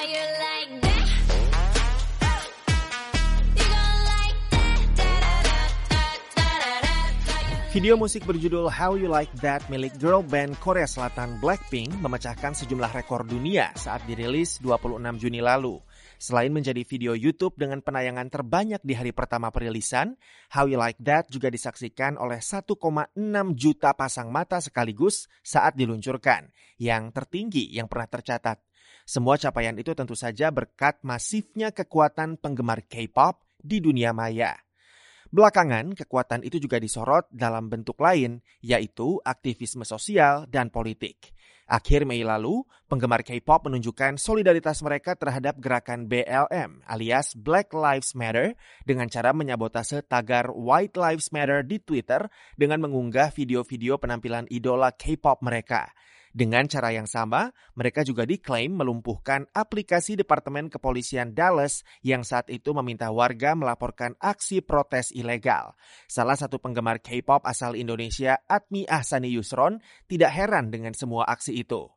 Video musik berjudul How You Like That milik girl band Korea Selatan Blackpink memecahkan sejumlah rekor dunia saat dirilis 26 Juni lalu. Selain menjadi video YouTube dengan penayangan terbanyak di hari pertama perilisan, How You Like That juga disaksikan oleh 1,6 juta pasang mata sekaligus saat diluncurkan, yang tertinggi yang pernah tercatat. Semua capaian itu tentu saja berkat masifnya kekuatan penggemar K-pop di dunia maya. Belakangan, kekuatan itu juga disorot dalam bentuk lain, yaitu aktivisme sosial dan politik. Akhir Mei lalu, penggemar K-pop menunjukkan solidaritas mereka terhadap gerakan BLM alias Black Lives Matter dengan cara menyabotase tagar White Lives Matter di Twitter dengan mengunggah video-video penampilan idola K-pop mereka. Dengan cara yang sama, mereka juga diklaim melumpuhkan aplikasi Departemen Kepolisian Dallas yang saat itu meminta warga melaporkan aksi protes ilegal. Salah satu penggemar K-pop asal Indonesia, Admi Ahsani Yusron, tidak heran dengan semua aksi itu.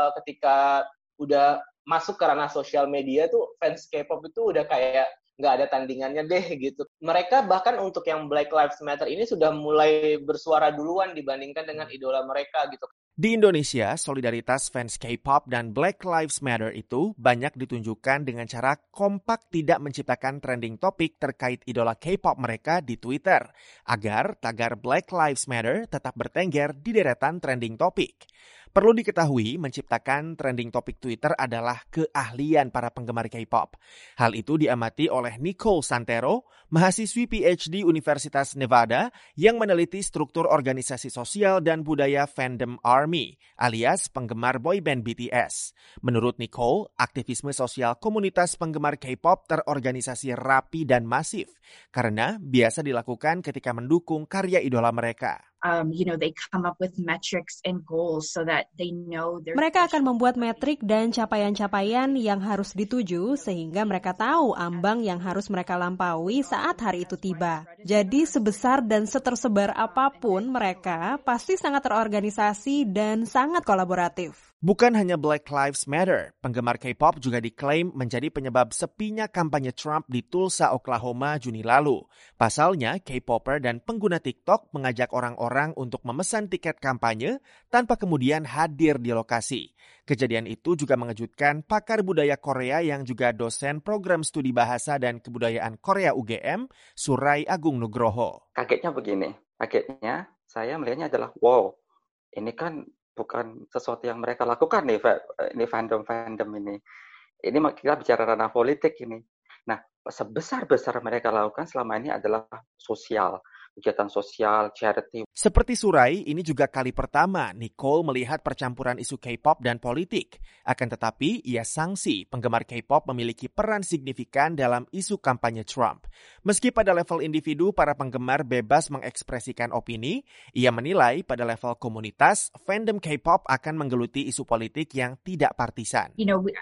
Ketika udah masuk ke ranah sosial media tuh, fans K-pop itu udah kayak nggak ada tandingannya deh gitu. Mereka bahkan untuk yang Black Lives Matter ini sudah mulai bersuara duluan dibandingkan dengan idola mereka gitu. Di Indonesia, solidaritas fans K-pop dan Black Lives Matter itu banyak ditunjukkan dengan cara kompak tidak menciptakan trending topik terkait idola K-pop mereka di Twitter, agar tagar Black Lives Matter tetap bertengger di deretan trending topik. Perlu diketahui, menciptakan trending topik Twitter adalah keahlian para penggemar K-pop. Hal itu diamati oleh Nicole Santero, mahasiswi PhD Universitas Nevada yang meneliti struktur organisasi sosial dan budaya fandom ARMY, alias penggemar boyband BTS. Menurut Nicole, aktivisme sosial komunitas penggemar K-pop terorganisasi rapi dan masif, karena biasa dilakukan ketika mendukung karya idola mereka. They come up with metrics and goals so that they know mereka akan membuat metrik dan capaian-capaian yang harus dituju sehingga mereka tahu ambang yang harus mereka lampaui saat hari itu tiba. Jadi sebesar dan setersebar apapun mereka pasti sangat terorganisasi dan sangat kolaboratif. Bukan hanya Black Lives Matter, penggemar K-pop juga diklaim menjadi penyebab sepinya kampanye Trump di Tulsa, Oklahoma Juni lalu. Pasalnya, K-popper dan pengguna TikTok mengajak orang-orang untuk memesan tiket kampanye tanpa kemudian hadir di lokasi. Kejadian itu juga mengejutkan pakar budaya Korea yang juga dosen program studi bahasa dan kebudayaan Korea UGM, Surai Agung Nugroho. Kagetnya begini, kagetnya saya melihatnya adalah wow, ini kan bukan sesuatu yang mereka lakukan nih, ini fandom ini. Ini kita bicara ranah politik ini. Nah, sebesar-besar mereka lakukan selama ini adalah sosial, kegiatan sosial, charity. Seperti Surai, ini juga kali pertama Nicole melihat percampuran isu K-pop dan politik. Akan tetapi, ia sangsi penggemar K-pop memiliki peran signifikan dalam isu kampanye Trump. Meski pada level individu para penggemar bebas mengekspresikan opini, ia menilai pada level komunitas, fandom K-pop akan menggeluti isu politik yang tidak partisan.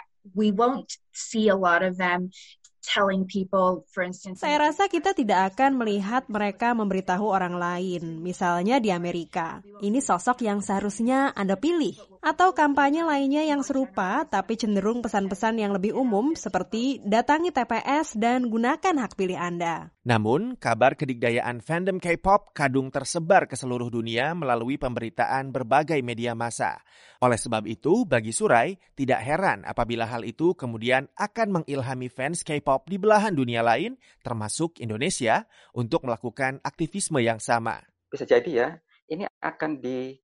We won't see a lot of them telling people, for instance. Saya rasa kita tidak akan melihat mereka memberitahu orang lain, misalnya di Amerika. Ini sosok yang seharusnya Anda pilih. Atau kampanye lainnya yang serupa, tapi cenderung pesan-pesan yang lebih umum seperti datangi TPS dan gunakan hak pilih Anda. Namun, kabar kedikdayaan fandom K-pop kadung tersebar ke seluruh dunia melalui pemberitaan berbagai media massa. Oleh sebab itu, bagi Surai, tidak heran apabila hal itu kemudian akan mengilhami fans K-pop di belahan dunia lain, termasuk Indonesia, untuk melakukan aktivisme yang sama. Bisa jadi ya, ini akan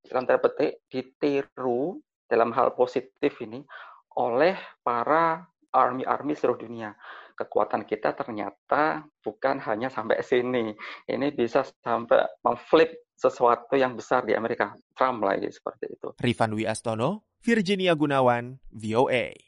ditiru dalam hal positif ini oleh para army seluruh dunia. Kekuatan kita ternyata bukan hanya sampai sini. Ini bisa sampai memflip sesuatu yang besar di Amerika. Trump lagi seperti itu. Rifan Dwi Astono, Virginia Gunawan, VOA.